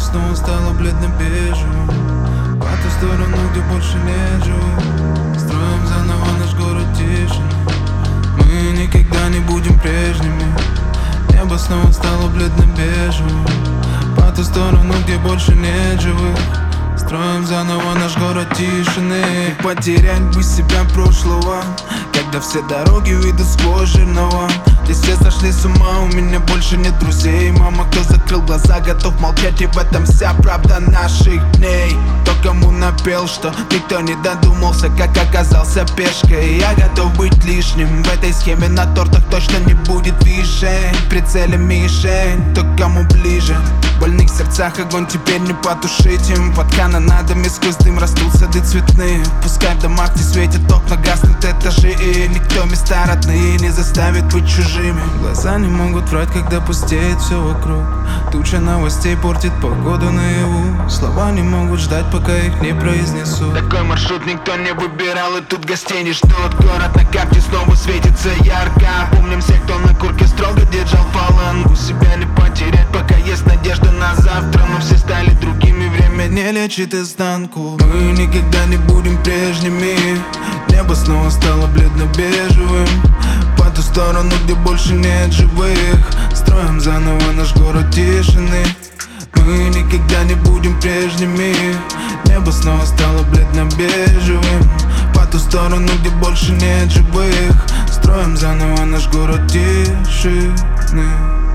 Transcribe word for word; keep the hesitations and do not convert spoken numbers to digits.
снова стало бледно-бежевым. По ту сторону, где больше нет живых. Строим заново наш город тишины. Мы никогда не будем прежними. Небо снова стало бледно-бежевым. По ту сторону, где больше нет живых. Строим заново наш город тишины. И потерять бы себя прошлого, когда все дороги выйдут сквозь жирного. Здесь все сошли с ума, у меня больше нет друзей. Мама, кто закрыл глаза, готов молчать, и в этом вся правда наших дней. Кто кому напел, что никто не додумался, как оказался пешкой. Я готов быть лишним, в этой схеме на тортах точно не будет вишень. В прицеле мишень, кто кому ближе. В больных сердцах огонь теперь не потушить им. Под канонадами сквозь дым растут сады цветные. Пускай в домах не светят окна, гаснут этажи, и никто места родные не заставит быть чужими. Глаза не могут врать, когда пустеет все вокруг. Туча новостей портит погоду наяву. Слова не могут ждать, пока их не произнесу. Такой маршрут никто не выбирал, и тут гостей не ждут. Город на карте снова светится ярко. Помним всех, кто на курке строго держал фалангу. Себя не потерять, пока есть надежда на завтра. Но все стали другими, время не лечит изнанку. Мы никогда не будем прежними. Небо снова стало бледно-бежевым. По ту сторону, где больше нет живых. Строим заново наш город тишины. Мы никогда не будем прежними. Небо снова стало бледно-бежевым. По ту сторону, где больше нет живых. Строим заново наш город тишины.